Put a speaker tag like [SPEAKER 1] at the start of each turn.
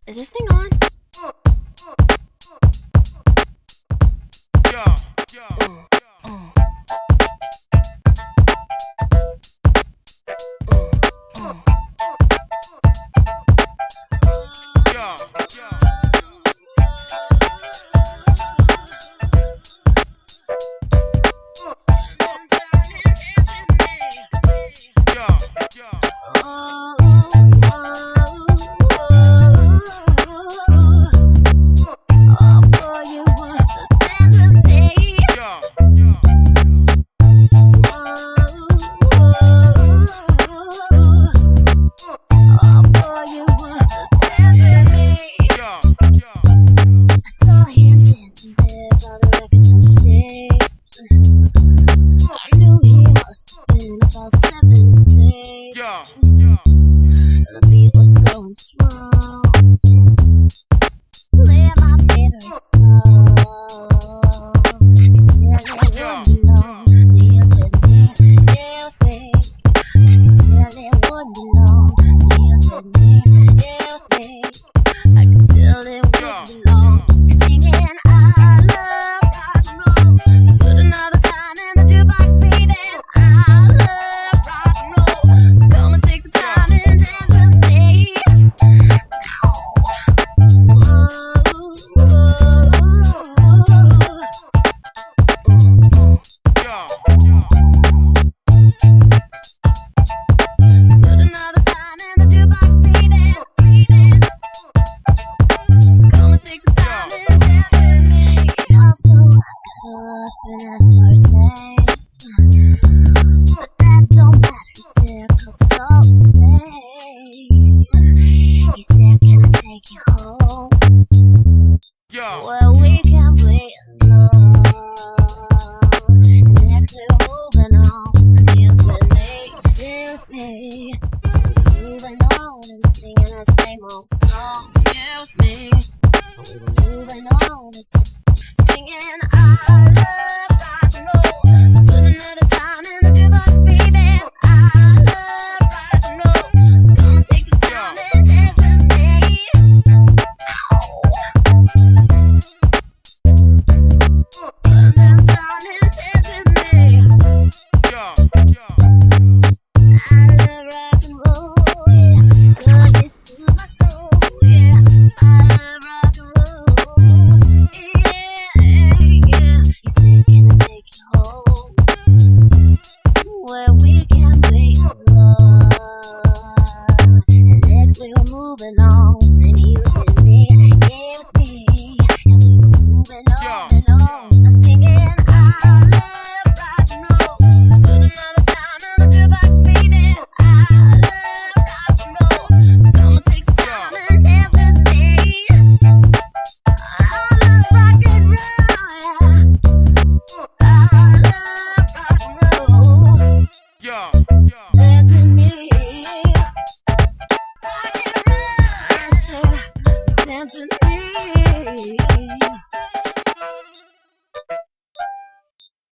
[SPEAKER 1] Is this thing on?
[SPEAKER 2] Yeah, yeah,
[SPEAKER 3] The beat was going strong. Play my favorite song. Tell it wouldn't belong. Tears with me, yeah, babe. Tell it wouldn't belong. Tears with me, yeah, babe. I can tell it wouldn't belong. Singing I love rock and roll. So put another time in the jukebox, baby. I love rock and roll. So come and take the time and dance with me. And ask for his name, but that don't matter. Sick or so same. He said, can I take you home? Well, we can wait alone. And next we're moving on. And here's with me. Moving on and singing that same old song. Yeah, with me. Moving on and singing I love.